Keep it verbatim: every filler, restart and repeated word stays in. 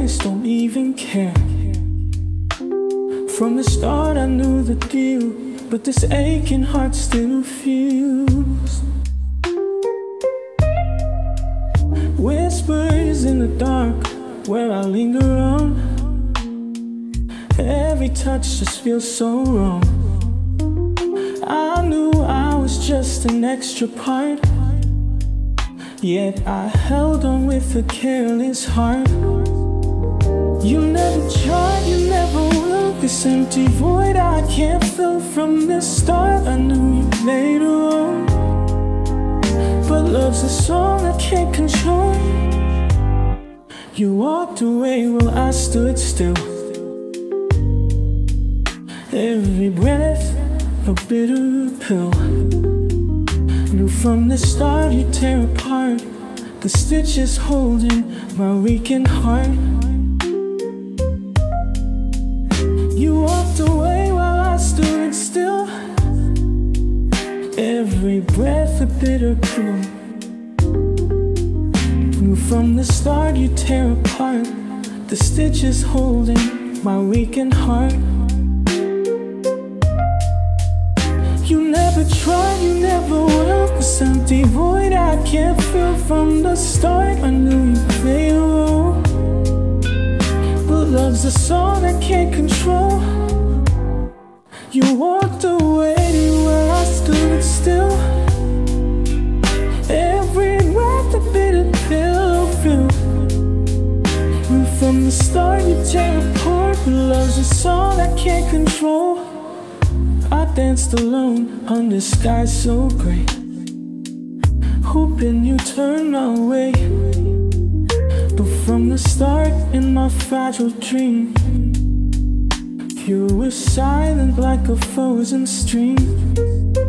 eyes don't even care. From the start I knew the deal, but this aching heart still feels. Whispers in the dark where I linger on. Every touch just feels so wrong. I knew I was just an extra part, yet I held on with a careless heart. You never tried, you never will. This empty void I can't fill. From the start I knew you played a role, but love's a song I can't control. You walked away while I stood still. Every breath a bitter pill. Knew from the start you'd tear apart the stitches holding my weakened heart. You walked away while I stood still. Every breath a bitter pill. Knew from the start you'd tear apart the stitches holding my weakened heart. You never tried, you never will. This empty void I can't fill. From the start I knew you played a role, but love's a song I can't control. You walked away while I stood still. Every breath a bitter pill filled. And from the start you tear apart, but love's a song I can't control. I danced alone under skies so gray, hoping you turn my way. But from the start in my fragile dream, you were silent like a frozen stream.